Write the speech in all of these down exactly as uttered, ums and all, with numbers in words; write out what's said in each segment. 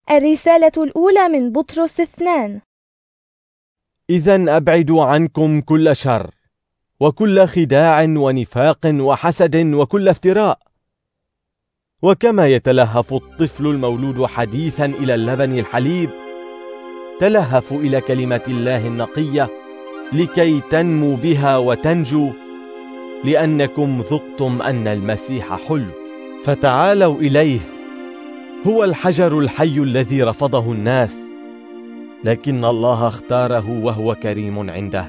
الرسالة الأولى من بطرس اثنان. إذن أبعدوا عنكم كل شر وكل خداع ونفاق وحسد وكل افتراء. وكما يتلهف الطفل المولود حديثا إلى اللبن الحليب، تلهفوا إلى كلمة الله النقية لكي تنمو بها وتنجو، لأنكم ذقتم أن المسيح حلو. فتعالوا إليه، هو الحجر الحي الذي رفضه الناس، لكن الله اختاره وهو كريم عنده.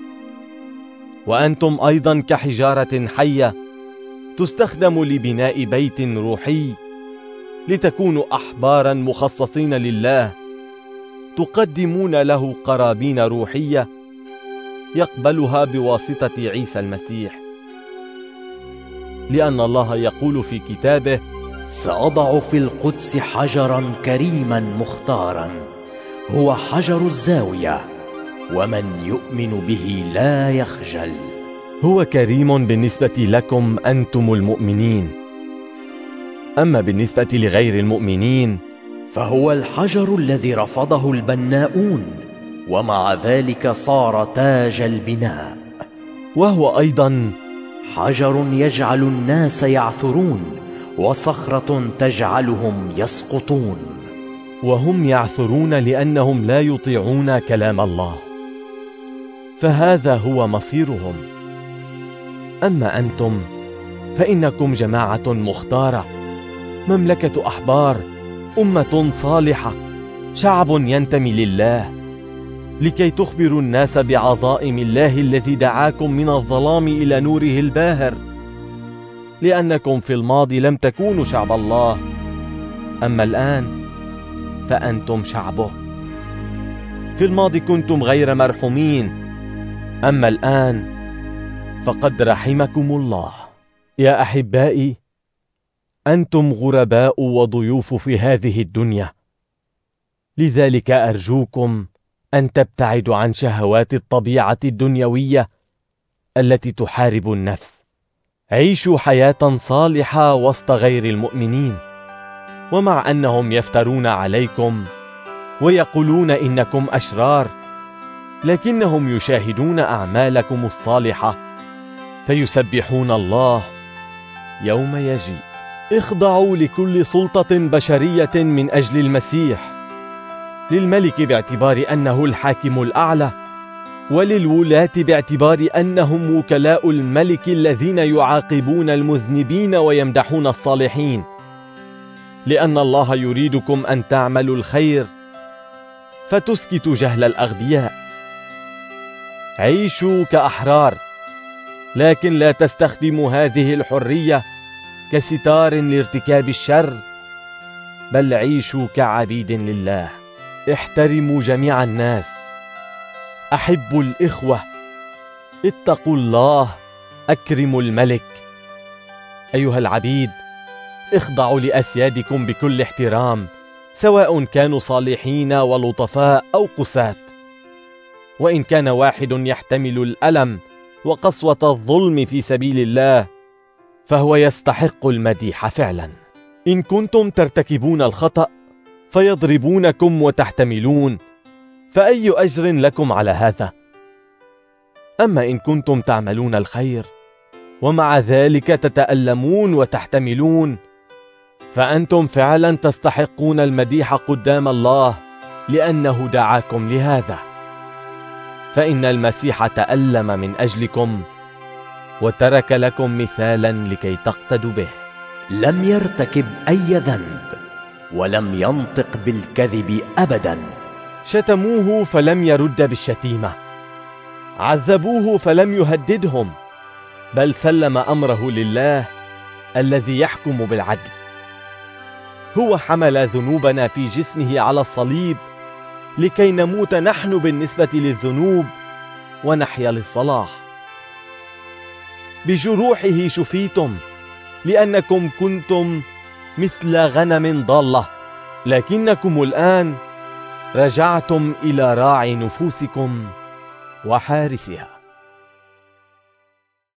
وأنتم أيضا كحجارة حية تستخدم لبناء بيت روحي، لتكونوا أحبارا مخصصين لله، تقدمون له قرابين روحية يقبلها بواسطة عيسى المسيح. لأن الله يقول في كتابه: سأضع في القدس حجرا كريما مختارا، هو حجر الزاوية، ومن يؤمن به لا يخجل. هو كريم بالنسبة لكم أنتم المؤمنين، أما بالنسبة لغير المؤمنين فهو الحجر الذي رفضه البناؤون، ومع ذلك صار تاج البناء. وهو أيضا حجر يجعل الناس يعثرون، وصخرة تجعلهم يسقطون. وهم يعثرون لأنهم لا يطيعون كلام الله، فهذا هو مصيرهم. أما أنتم فإنكم جماعة مختارة، مملكة أحبار، أمة صالحة، شعب ينتمي لله، لكي تخبروا الناس بعظائم الله الذي دعاكم من الظلام إلى نوره الباهر. لأنكم في الماضي لم تكونوا شعب الله، أما الآن فأنتم شعبه. في الماضي كنتم غير مرحومين، أما الآن فقد رحمكم الله. يا أحبائي، أنتم غرباء وضيوف في هذه الدنيا، لذلك أرجوكم أن تبتعدوا عن شهوات الطبيعة الدنيوية التي تحارب النفس. عيشوا حياة صالحة وسط غير المؤمنين، ومع أنهم يفترون عليكم ويقولون إنكم أشرار، لكنهم يشاهدون أعمالكم الصالحة فيسبحون الله يوم يجيء. اخضعوا لكل سلطة بشرية من أجل المسيح، للملك باعتبار أنه الحاكم الأعلى، وللولاة باعتبار أنهم وكلاء الملك الذين يعاقبون المذنبين ويمدحون الصالحين، لأن الله يريدكم أن تعملوا الخير فتسكتوا جهل الأغبياء. عيشوا كأحرار، لكن لا تستخدموا هذه الحرية كستار لارتكاب الشر، بل عيشوا كعبيد لله. احترموا جميع الناس، أحبوا الإخوة، اتقوا الله، أكرموا الملك. أيها العبيد، اخضعوا لأسيادكم بكل احترام، سواء كانوا صالحين ولطفاء أو قساة. وإن كان واحد يحتمل الألم وقسوة الظلم في سبيل الله، فهو يستحق المديح فعلا. إن كنتم ترتكبون الخطأ فيضربونكم وتحتملون، فأي أجر لكم على هذا؟ أما إن كنتم تعملون الخير ومع ذلك تتألمون وتحتملون، فأنتم فعلا تستحقون المديح قدام الله، لأنه دعاكم لهذا. فإن المسيح تألم من أجلكم وترك لكم مثالا لكي تقتدوا به. لم يرتكب أي ذنب، ولم ينطق بالكذب أبدا. شتموه فلم يرد بالشتيمة، عذبوه فلم يهددهم، بل سلم أمره لله الذي يحكم بالعدل. هو حمل ذنوبنا في جسمه على الصليب لكي نموت نحن بالنسبة للذنوب ونحيا للصلاح. بجروحه شفيتم، لأنكم كنتم مثل غنم ضالة، لكنكم الآن رجعتم إلى راعي نفوسكم وحارسها.